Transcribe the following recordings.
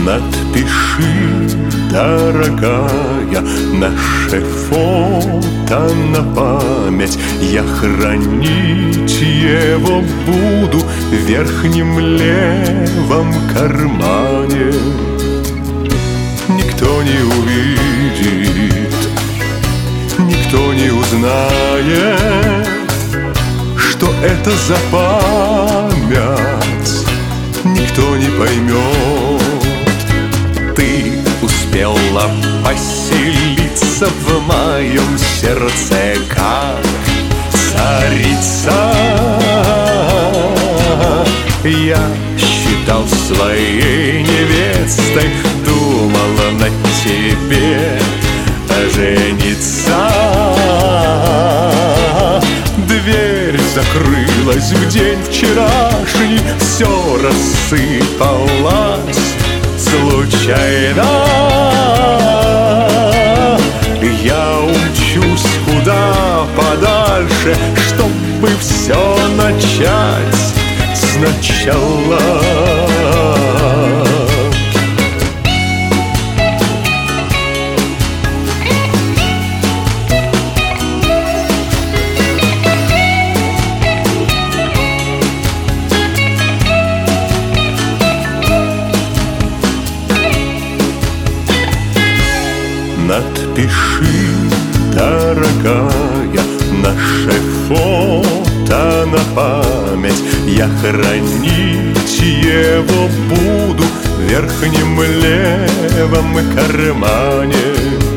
Надпиши, дорогая, наше фото на память. Я хранить его буду в верхнем левом кармане. Никто не увидит, никто не узнает, что это за память. Никто не поймет. Ты успела поселиться в моем сердце, как царица. Я считал своей невестой, думала на тебе жениться. Дверь закрылась в день вчерашний, все рассыпалось случайно. Я умчусь куда подальше, чтобы все начать сначала. Надпиши, дорогая, наше фото на память. Я хранить его буду в верхнем левом кармане.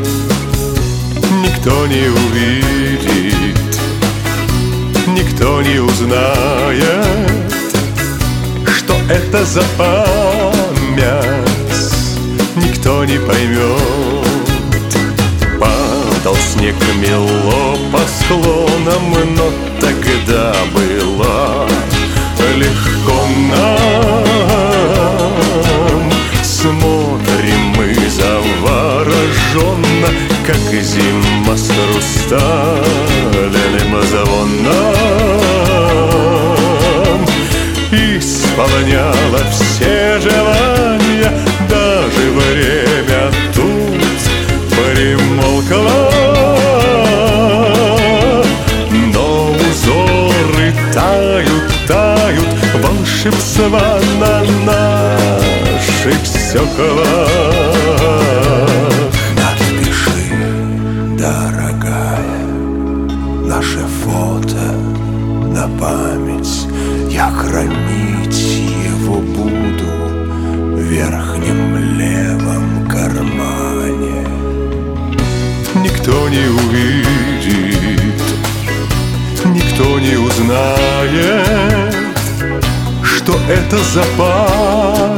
Никто не увидит, никто не узнает, что это за память. Никто не поймет. Падал снег мело по склонам, но тогда было легко нам. Смотрим мы завороженно, как зима с хрустальным звоном. Исполняла все желания, даже время тут примолкло. Но узоры тают, тают, волшебства на наших стеклах. Надпиши, дорогая, наше фото на память. Я хранить его буду в верхнем левом кармане. Никто не увидит, никто не узнает, что это за память.